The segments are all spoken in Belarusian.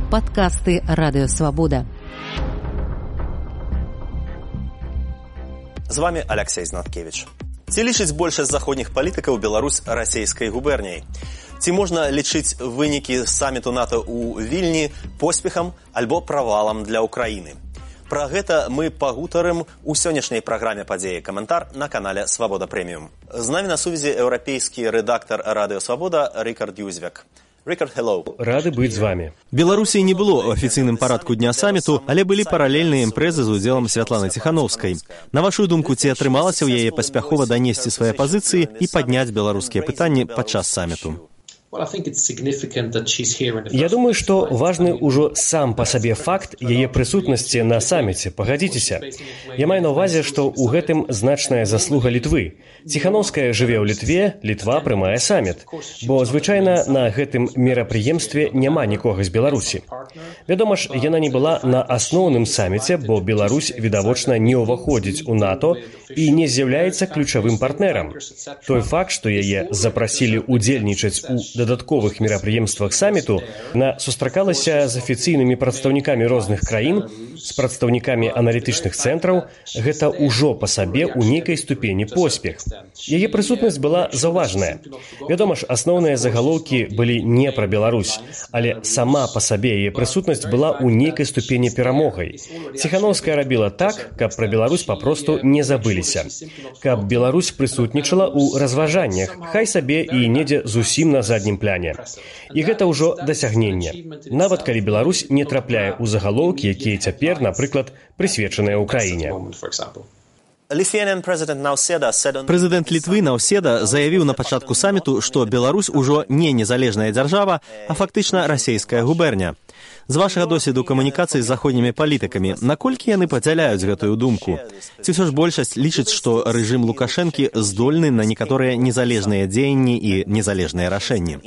Падкасты Радыёвабода. З вами Алексей Знаткевич. Ці лічыць большасць заходніх палітыкаў Беларусь расійскай губерняй? Ці можна лічыць вынікі саміту НАТО ў Вільні поспехам альбо правалам для Украіны? Пра гэта мы пагутарым у сённяшняй праграме падзеі каментар на канале Свабода Прэміум. З намі на сувязі еўрапейскі рэдактар Радыёвабода Рикард Юзвяк. Рикард, hello. Рады быць з вами. Беларусі не было ў афіцыйным парадку дня саміту, але былі паралельныя імпрэзы з удзелам Святланы Ціхановскай. На вашу думку, ці атрымалася ў яе паспяхова данесці свае пазіцыі і падняць беларускія пытанні падчас саміту? Я думаю, што важны ўжо сам па сабе факт яе прысутнасці на саміце, пагадзіцеся. Я маю на ўвазе, што ў гэтым значная заслуга Літвы. Ціхановская жыве ў Літве, Літва прымае саміт, бо звычайна на гэтым мерапрыемстве няма нікога з Беларусі. Вядома ж, яна не была на асноўным саміце, бо Беларусь відавочна не ўваходзіць у НАТО і не з'яўляецца ключавым партнерам. Той факт, што яе запрасілі ўдзельнічаць у дадатковых мерапрыемствах саміту, яна сустракалася з афіцыйнымі прадстаўнікамі розных краін, з прадстаўнікамі аналітычных цэнтраў, гэта ўжо па сабе ў нейкай ступені поспех. Яе прысутнасць была заўважная. Вядома ж, асноўныя загалоўкі былі не пра Беларусь, але сама па сабе яе прысутнасць была ў нейкай ступені перамогай. Ціхановская рабіла так, каб пра Беларусь папросту не забыліся. Каб Беларусь прысутнічала ў разважаннях, хай сабе і недзе зусім на заднім пляне. І гэта ўжо дасягненне. Нават калі Беларусь не трапляе ў загалоўкі, якія цяпер, напрыклад, прысвечаныя Украіне. Прэзідэнт Літвы Наўседа заявіў на пачатку саміту, што Беларусь ужо не незалежная дзяржава, а фактычна расійская губерня. З вашага досведу камунікацыі з заходнімі палітыкамі, наколькі яны падзяляюць гэтую думку? Ці ўсё ж большасць лічыць, што рэжым Лукашэнкі здольны на некаторыя незалежныя дзеянні і незалежныя рашэнні?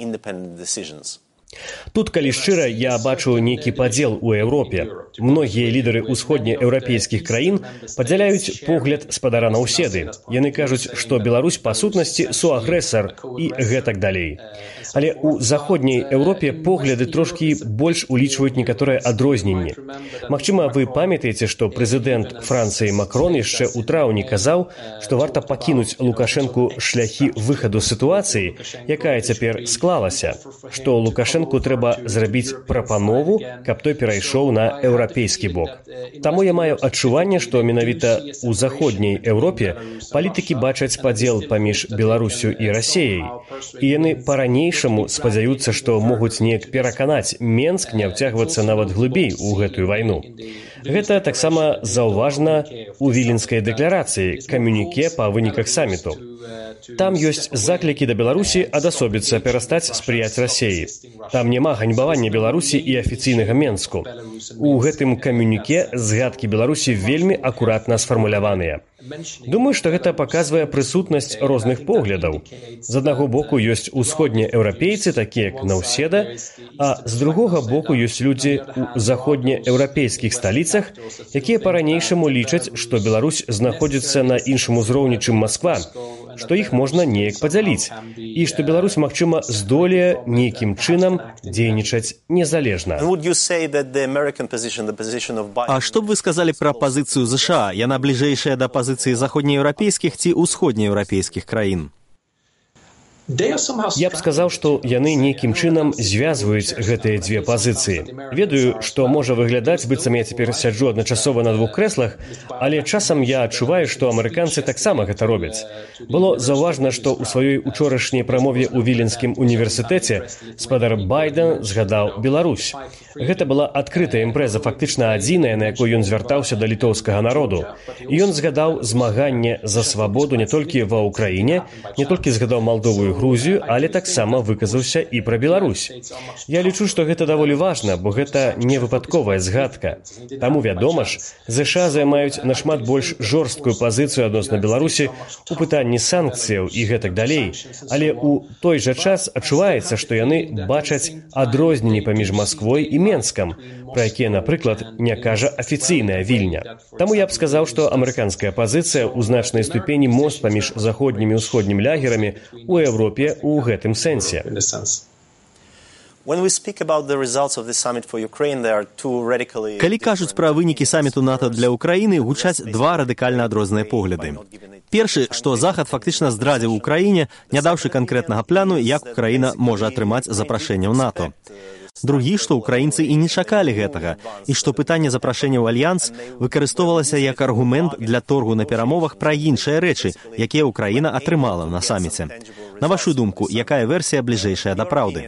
Тут, калі шчыра, я бачу нейкі падзел у Еўропе. Многія лідары ўсходнееўрапейскіх краін падзяляюць погляд спадара Наўседы. Яны кажуць, што Беларусь па сутнасці суагрэсар і гэтак далей. Але ў заходняй Еўропе погляды трошкі больш улічваюць некаторыя адрозненні. Магчыма, вы памятаеце, што прэзідэнт Францыі Макрон яшчэ ў траўні казаў, што варта пакінуць Лукашэнку шляхі выхаду з сітуацыі, якая цяпер склалася, што Лукашэнку трэба зрабіць прапанову, каб той перайшоў на еўрапейскі бок. Таму я маю адчуванне, што менавіта ў заходняй Еўропе палітыкі бачаць падзел паміж Беларусю і Расіяй, і яны па-ранейшаму спадзяюцца, што могуць неяк пераканаць Менск не ўцягвацца нават глыбей у гэтую вайну. Гэта таксама заўважна ў Віленскай дэкларацыі, камюніке па выніках саміту. Там ёсць заклікі да Беларусі адасобіцца, перастаць спрыяць Расіі. Там няма ганьбавання Беларусі і афіцыйнага Менску. У гэтым камюніке згадкі Беларусі вельмі акуратна сфармуляваныя. Думаю, што гэта паказвае прысутнасць розных поглядаў. З аднаго боку ёсць усходнееўрапейцы, такія як Наўседа, а з другога боку ёсць людзі ў заходнееўрапейскіх сталіцах, якія па-ранейшаму лічаць, што Беларусь знаходзіцца на іншым узроўні, чым Масква, што іх можна неяк падзяліць, і што Беларусь, магчыма, здолее нейкім чынам дзейнічаць незалежна. А што б вы сказалі пра пазіцыю ЗША? Яна бліжэйшая да пазіцыі заходнееўрапейскіх ці ўсходнееўрапейскіх краін? Я б сказаў, што яны нейкім чынам звязваюць гэтыя дзве пазіцыі. Ведаю, што можа выглядаць, быццам я цяпер сяджу адначасова на двух крэслах, але часам я адчуваю, што амерыканцы таксама гэта робяць. Было заўважна, што ў сваёй учорашняй прамове ў Віленскім універсітэце спадар Байден згадаў Беларусь. Гэта была адкрытая імпрэза, фактычна адзіная, на якой ён звяртаўся да літоўскага народу. І ён згадаў змаганне за свабоду не толькі ва Ўкраіне, не толькі згадаў Малдову і Грузію, але таксама выказаўся і пра Беларусь. Я лічу, што гэта даволі важна, бо гэта не выпадковая згадка. Таму, вядома ж, ЗША займаюць нашмат больш жорсткую пазіцыю адносна Беларусі у пытанні санкцыяў і гэтак далей. Але ў той жа час адчуваецца, што яны бачаць адрозненні паміж Масквой і Менскам, пра якія, напрыклад, не кажа афіцыйная Вільня. Таму я б сказаў, што амерыканская пазіцыя ў значнай ступені мост паміж заходнімі і ўсходнім лягерамі ў Еўропе ў гэтым сэнсе. Калі кажуць пра вынікі саміту НАТО для Ўкраіны, гучаць два радыкальна адрозныя погляды. Першы, што Захад фактычна здрадзіў Украіне, не даўшы канкрэтнага пляну, як Украіна можа атрымаць запрашэнне ў НАТО. Другі, што ўкраінцы і не чакалі гэтага, і што пытанне запрашэння ў альянс выкарыстоўвалася як аргумент для торгу на перамовах пра іншыя рэчы, якія Украіна атрымала на саміце. На вашу думку, якая версія бліжэйшая да праўды?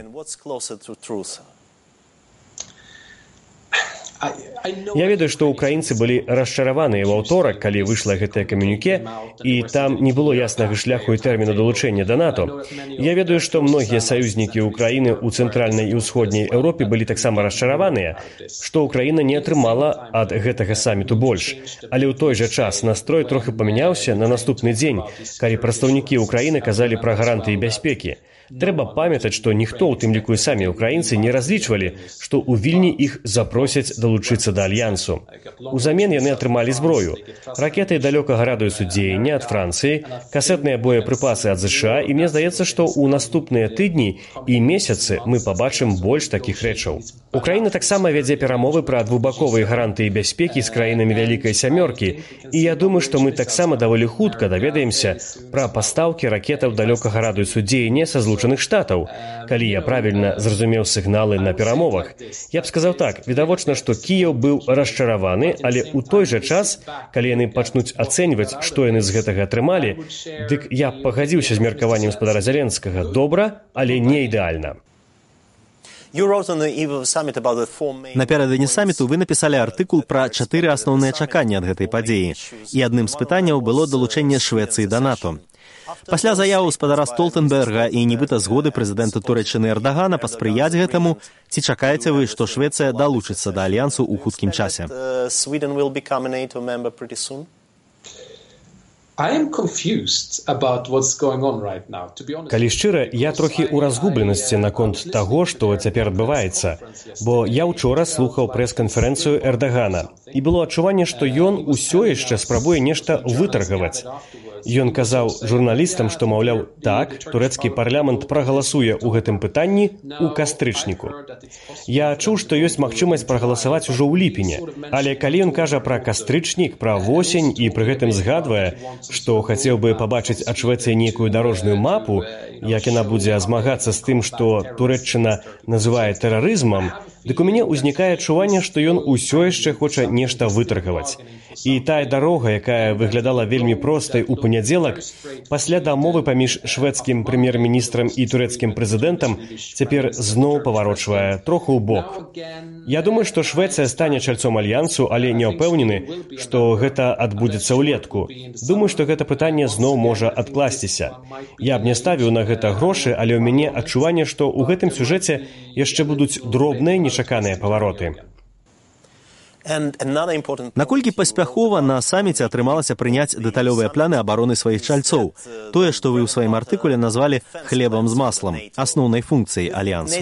Я ведаю, што ўкраінцы былі расчараваныя ва ўторак, калі выйшла гэтае камюніке, і там не было яснага шляху і тэрміну далучэння да НАТО. Я ведаю, што многія саюзнікі Украіны ў цэнтральнай і ўсходняй Еўропе былі таксама расчараваныя, што Украіна не атрымала ад гэтага саміту больш. Але ў той жа час настрой трохі памяняўся на наступны дзень, калі прадстаўнікі Украіны казалі пра гарантыі бяспекі. Трэба памятаць, што ніхто, у тым ліку і самі ўкраінцы, не разлічвалі, што ў Вільні іх запросяць далучыцца да альянсу. Узамен яны атрымалі зброю. Ракеты далёкага радыусу дзеяння ад Францыі, касетныя боепрыпасы ад США, і мне здаецца, што ў наступныя тыдні і месяцы мы пабачым больш такіх рэчаў. Украіна таксама вядзе перамовы пра двухбаковыя гарантыі бяспекі з краінамі Вялікай Сямёркі, і я думаю, што мы таксама даволі хутка даведаемся пра пастаўкі ракетаў далёкага радыусу дзеяння са Злучаных Штатаў. Калі я правільна зразумеў сігналы на перамовах, я б сказаў так, відавочна, што Кіеў быў расчараваны, але ў той жа час, калі яны пачнуць ацэньваць, што яны з гэтага атрымалі, дык я пагадзіўся з меркаваннем гаспадара Зеленскага. Добра, але не ідэальна. Напярэдадні саміту вы напісалі артыкул пра 4 асноўныя чаканні ад гэтай падзеі, і адным з пытанняў было далучэнне Швецыі да НАТО. Пасля заяву гаспадара Столтенберга і нібыта згоды прэзідэнта Турэччыны Эрдагана паспрыяць гэтаму, ці чакаеце вы, што Швецыя далучыцца да альянсу ў хуткім часе? Калі шчыра, я трохі ў разгубленасці наконт таго, што цяпер адбываецца, бо я ўчора слухаў прэс-канферэнцыю Эрдагана, і было адчуванне, што ён усё яшчэ спрабуе нешта вытаргаваць. Ён казаў журналістам, што, маўляў, так, турэцкі парламент прагаласуе ў гэтым пытанні ў кастрычніку. Я чуў, што ёсць магчымасць прагаласаваць ужо ў ліпені, але калі ён кажа пра кастрычнік, пра восень і пры гэтым згадвае, што хацеў бы пабачыць ад Швецыі нейкую дарожную мапу, як яна будзе змагацца з тым, што Турэччына называе тэрарызмам, дык у мяне ўзнікае адчуванне, што ён усё яшчэ хоча нешта вытаргаваць. І тая дарога, якая выглядала вельмі простай у панядзелак, пасля дамовы паміж шведскім прэм'ер-міністрам і турэцкім прэзідэнтам цяпер зноў паварочвае троху ў бок. Я думаю, што Швецыя стане чальцом альянсу, але не ўпэўнены, што гэта адбудзецца ўлетку. Думаю, што гэта пытанне зноў можа адкласціся. Я б не ставіў на гэта грошы, але ў мяне адчуванне, што ў гэтым сюжэце яшчэ будуць дробныя нечаканыя павароты. Наколькі паспяхова на саміце атрымалася прыняць дэталёвыя пляны абароны сваіх чальцоў, тое, што вы ў сваім артыкуле назвалі хлебам з маслам, асноўнай функцыяй альянсу.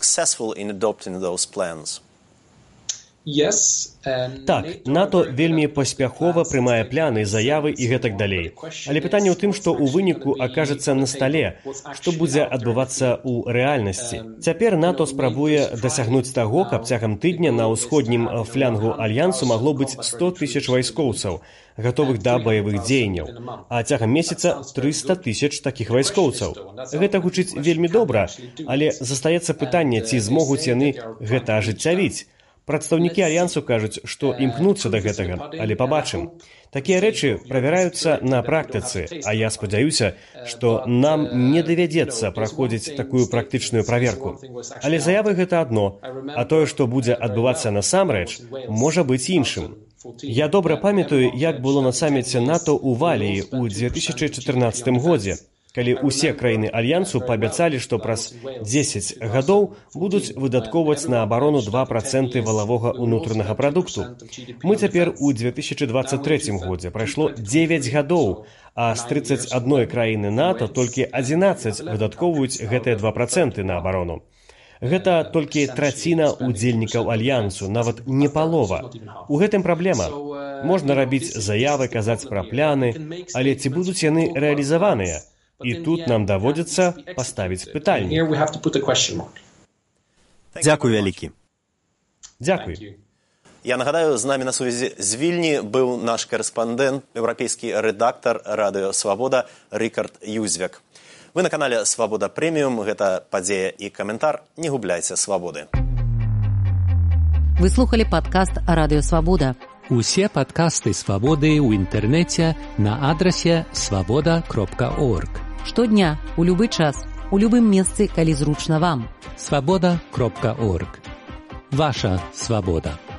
Так, НАТО вельмі паспяхова прымае пляны, заявы і гэтак далей. Але пытанне ў тым, што ў выніку акажацца на стале, што будзе адбывацца ў рэальнасці. Цяпер НАТО спрабуе дасягнуць таго, каб цягам тыдня на ўсходнім флянгу альянсу магло быць 100 000 вайскоўцаў, гатовых да баявых дзеянняў, а цягам месяца 300 000 такіх вайскоўцаў. Гэта гучыць вельмі добра, але застаецца пытанне, ці змогуць яны гэта ажыццявіць. Прадстаўнікі альянсу кажуць, што імкнуцца да гэтага, але пабачым. Такія рэчы правяраюцца на практыцы, а я спадзяюся, што нам не давядзецца праходзіць такую практычную праверку. Але заявы гэта адно, а тое, што будзе адбывацца насамрэч, можа быць іншым. Я добра памятаю, як было на саміце НАТО ў Валіі ў 2014 годзе, калі ўсе краіны альянсу паабяцалі, што праз 10 гадоў будуць выдаткоўваць на абарону 2% валавога ўнутранага прадукту. Мы цяпер у 2023 годзе. Прайшло 9 гадоў, а з 31 краіны НАТО толькі 11 выдаткоўваюць гэтыя 2% на абарону. Гэта толькі траціна удзельнікаў альянсу, нават не палова. У гэтым праблема. Можна рабіць заявы, казаць пра пляны, але ці будуць яны рэалізаваныя? І тут нам даводзіцца паставіць пытанне. Дзякуй вялікі. Дзякуй. Я нагадаю, з намі на сувязі з Вільні быў наш корэспандэнт, еўрапейскі рэдактар радыё «Свабода» Рыкард Юзвяк. Вы на канале «Свабода Прэміум». Гэта падзея і каментар. Не губляйце свабоды. Вы слухали падкаст «Радыё Свабода». Усе падкасты «Свабоды» ў інтэрнэце на адрасе свабода.орг. Штодня, у любы час, у любым месцы, калі зручна вам. Свабода.орг. Ваша свабода.